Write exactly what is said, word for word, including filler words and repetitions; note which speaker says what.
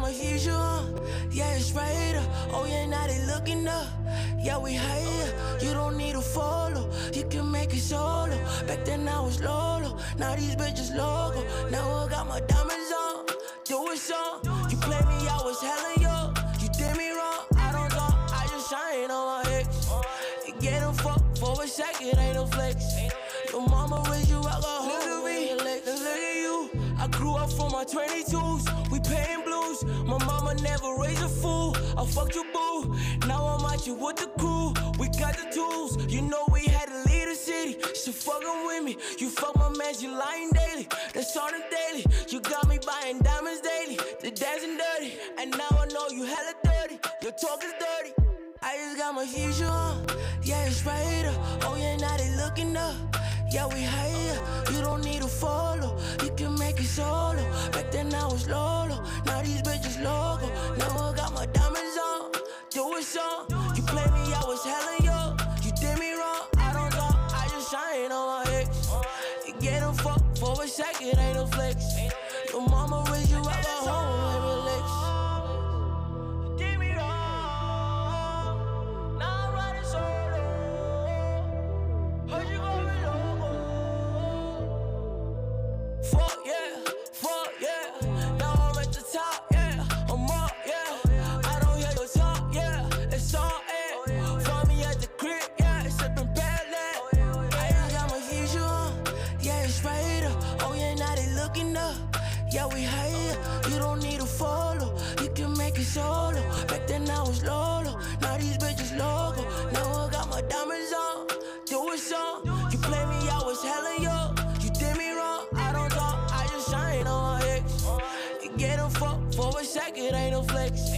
Speaker 1: I'ma hit you up. Yeah, it's right up. Oh yeah, now they looking up. Yeah, we higher. You don't need to follow. You can make it solo. Back then I was Lolo. Now these bitches logo. Now I got my diamonds on. Do it so. You play me, I was hella yo. You did me wrong. I don't talk. I just shine on my ex. Get him fucked for a second, ain't no flex. Your mama raised you, I got hold of me. Look at you. I grew up from my twenty-twos. We payin' blues. My mama never raised a fool. I fucked your boo. Now I'm out you with the crew. We got the tools. You know we had to leave the city. So fuckin' with me. You fuck my man, you lying daily. That's on the daily. You got me buying diamonds daily. The dancing dirty. And now I know you hella dirty. Your talk is dirty. I just got my future on. Yeah, it's right up. Oh yeah, now they looking up. Yeah, we higher. You don't need to follow. You can make it solo. Back then I was Lolo. Now these bitches logo. Now I got my diamonds on. Do it so. You play me, I was hella yo. You did me wrong. I don't talk. I just shine on my ex. Get him fucked for a second, ain't no flex. Your mama raised you, I got home, let me lex. Yeah, we higher. You don't need to follow. You can make it solo. Back then I was Lolo. Now these bitches logo. Now I got my diamonds on. Do it so. You play me, I was hella yo. You did me wrong. I don't talk. I just shine on my ex. Get him fucked for a second, ain't no flex.